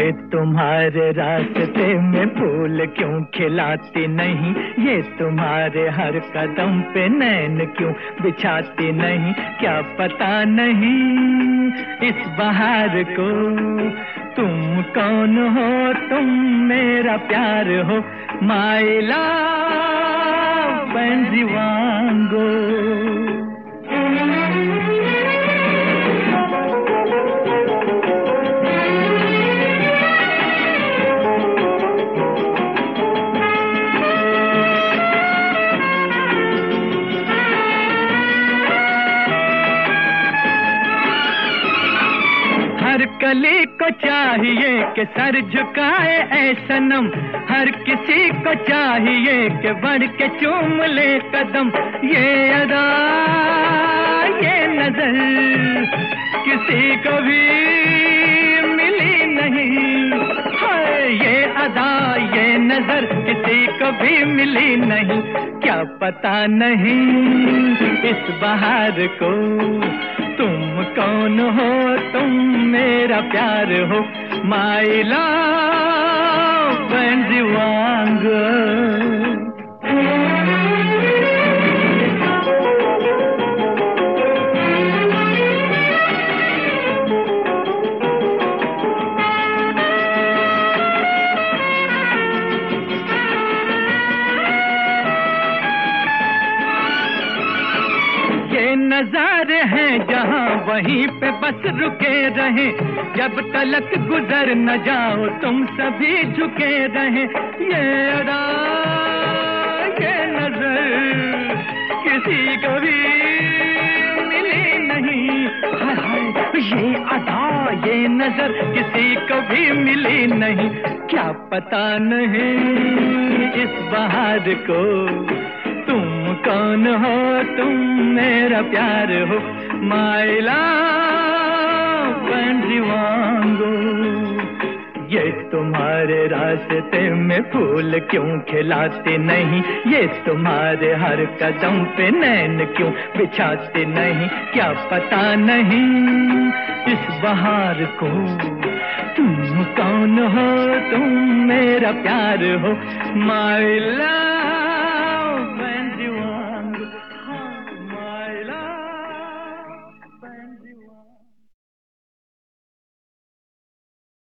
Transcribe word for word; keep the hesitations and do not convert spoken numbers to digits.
ये तुम्हारे रास्ते में फूल क्यों खिलाती नहीं, ये तुम्हारे हर कदम पे नैन क्यों बिछाती नहीं, क्या पता नहीं इस बहार को तुम कौन हो, तुम मेरा प्यार हो, माय लव बेंजीवांगो। हर कली को चाहिए कि सर झुकाए ऐ सनम, हर किसी को चाहिए कि बढ़ के चूम ले कदम, ये अदा ये नजर किसी को भी मिली नहीं, हाय ये अदा ये नजर किसी को भी मिली नहीं, क्या पता नहीं इस बहार को तुम कौन हो, तुम मेरा प्यार हो, माय लव बेंजीवांगो। नजारे हैं जहाँ वहीं पे बस रुके रहे, जब तलक गुजर न जाओ तुम सभी झुके रहे, ये अदा ये नजर किसी को भी मिली नहीं, हाय हाय ये अदा ये नजर किसी को भी मिली नहीं, क्या पता नहीं इस बहार को तुम कौन हो, तुम मेरा प्यार हो, माय लव बेंजीवांगो। ये तुम्हारे रास्ते में फूल क्यों खिलाते नहीं, ये तुम्हारे हर कदम पे नैन क्यों बिछाते नहीं, क्या पता नहीं इस बहार को तुम कौन हो, तुम मेरा प्यार हो, माय लव